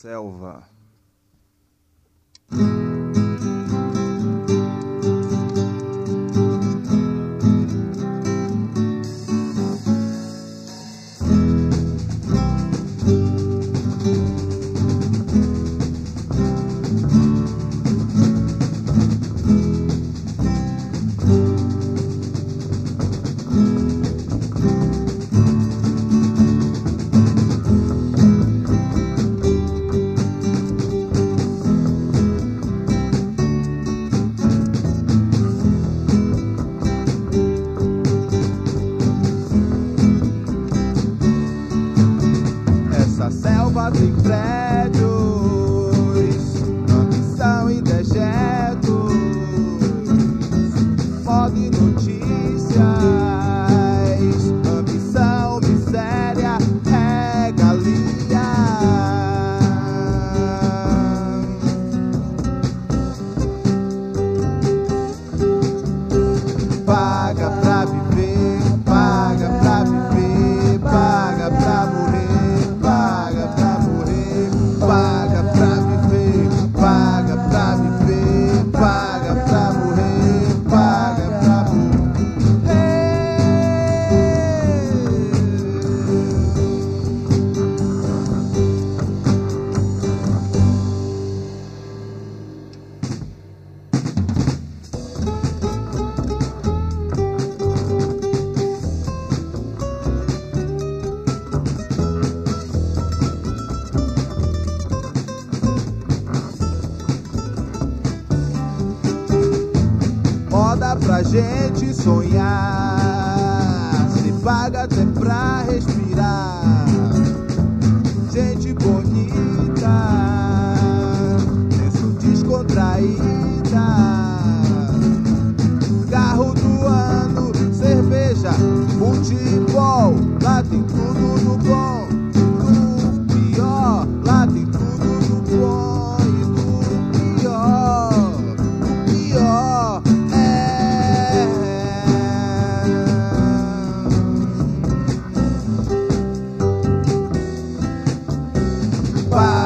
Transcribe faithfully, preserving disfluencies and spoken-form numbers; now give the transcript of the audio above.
selva. Tem prédios, ambição e dejetos, moda e notícias, ambição, miséria, regalia. Paga pra viver, paga pra viver, paga pra morrer, paga pra paga pra viver, paga pra viver, paga pra morrer, paga pra morrer. Moda pra gente sonhar, se paga até pra respirar. Gente bonita, preço descontraída. Carro do ano, cerveja, futebol, lá tem tudo do bom e do pior. Lá tem tudo do bom e do pior. O pior Bye.